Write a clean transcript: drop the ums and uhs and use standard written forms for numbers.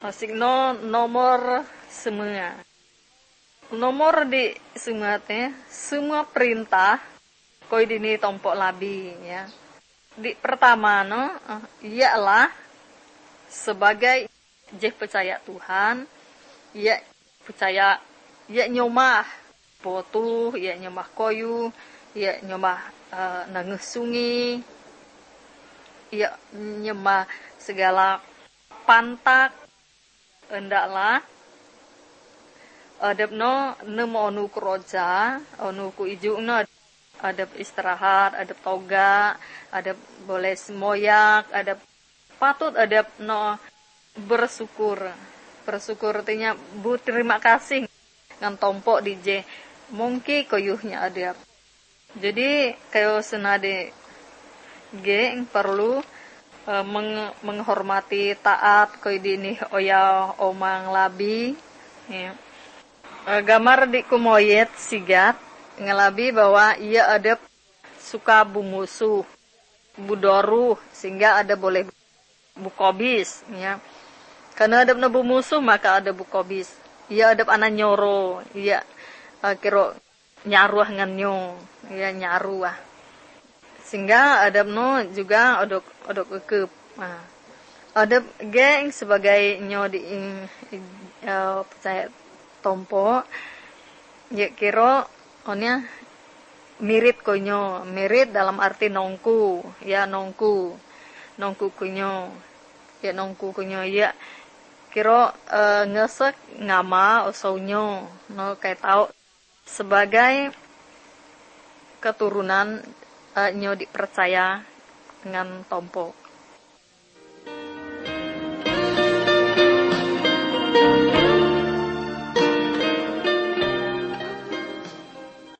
Signo nomor semua. Nomor di semua teh semua perintah koi dini tompok labi ya. Di pertama no ialah sebagai je percaya Tuhan, ia percaya ia nyomah potu, ia nyomah koyu, ia nyomah nanguh sungi, ia nyomah segala pantak endaklah adab no nemo onu kroja, onu ku ijuk no adab istirahat, adab toga, adab boleh semoyak, adab patut adab no bersyukur. Bersyukur artinya bu terima kasih ngan tompok di je mungki koyuhnya adab. Jadi kayo senade ge perlu menghormati taat koi dini oya omang labi ya. Gamar di kumoyet sigat ngelabi bahwa ia ada suka bumusuh budoruh sehingga ada boleh bukobis ya. Karena ada bumusuh maka ada bukobis. Ia ada anak nyoro, ia kira nyaruah nganyo, ia nyaruah. Sehingga ada juga odok ekep. Ada geng sebagai nyo di percaya tompo ya kira onya mirit konyo, mirit dalam arti nongku ya nongku kunyo ya nongku kunyo ya kira ngesek ngama osonyo no kayak tahu sebagai keturunan nyo dipercaya dengan tompo.